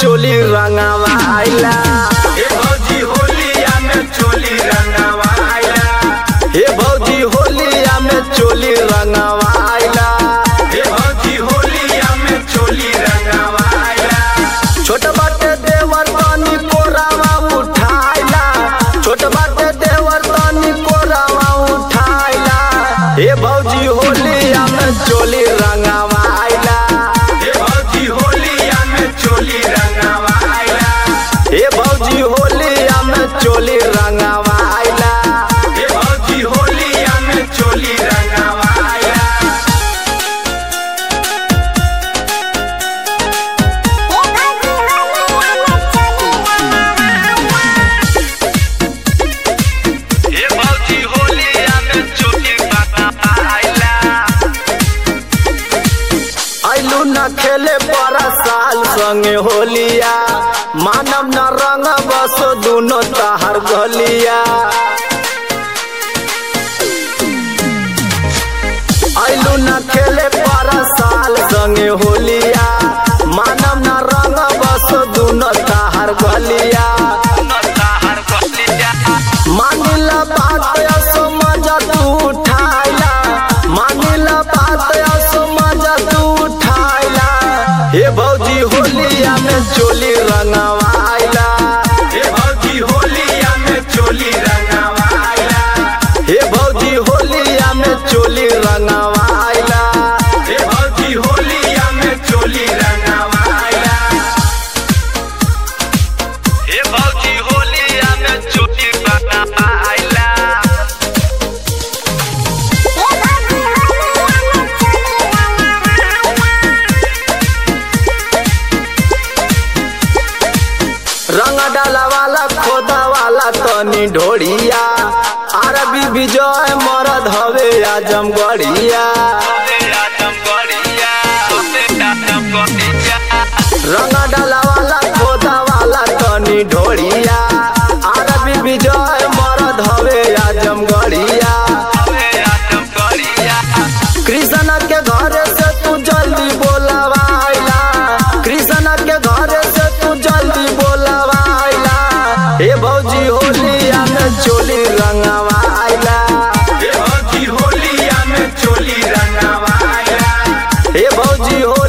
चोली रंगवाइला। हे भौजी होलिया में चोली रंगवाइला। हे भौजी होलिया में चोली रंगवाइला। हे भौजी होलिया में चोली रंगवाइला। छोट बाटे देवर तनी कोरावा उठाइला। छोट बाटे देवर तनी कोरावा उठाइला। हे भौजी होलिया में चोली रंगवाइला। हे भौजी होलिया में चोली रंगवाइला। हे भौजी होलिया में चोली रंगवाइला। हे भौजी होलिया में चोली रंगवाइला। हे भौजी होलिया में चोली रंगवाइला। आइलू न खेले बड़ा साल संगे होलिया। मानव न रंग बस दोनों तहर गलिया। आइलू न खेले बड़ा साल संगे होलिया। मानव न रंग बस दोनों तहर गलिया। मानिला बात समझ तू उठाइला। मानिला बात समझ तू उठाइला। हे भौजी होलिया में चोली रंगवाइला। हे भौजी होलिया में चोली रंगवाइला। हे भौजी होलिया में चोली रंगवाइला। हे भौजी होलिया में चोली रंगवाइला। हे भौजी होलिया में चोली रंगवाइला। रंग डाला वाला खोदा वाला तनी ढोड़िया। अरबी विजय मरद हवे आजमगढ़िया। रंग डाला वाला खोदा वाला तनी ढोड़िया। अरबी विजय मरद हवे आजमगढ़िया। कृष्ण के घर से तू जल्दी बोलवाइला। कृष्ण के घर से तू जल्दी बोलवाइला। हे भौजी होलिया में चोली रंगवाइला। हे भौजी होलिया में चोली रंगवाइला। हे भौजी